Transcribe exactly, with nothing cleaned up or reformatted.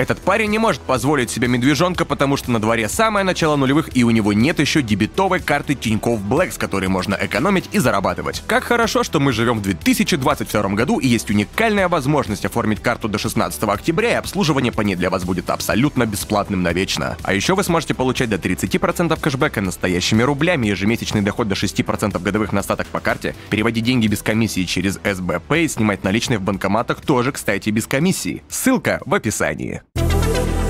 Этот парень не может позволить себе медвежонка, потому что на дворе самое начало нулевых и у него нет еще дебетовой карты Тинькофф Блэк, с которой можно экономить и зарабатывать. Как хорошо, что мы живем в две тысячи двадцать втором году и есть уникальная возможность оформить карту до шестнадцатого октября, и обслуживание по ней для вас будет абсолютно бесплатным навечно. А еще вы сможете получать до тридцати процентов кэшбэка настоящими рублями, ежемесячный доход до шести процентов годовых на остаток по карте, переводить деньги без комиссии через эс бэ пэй, снимать наличные в банкоматах тоже, кстати, без комиссии. Ссылка в описании.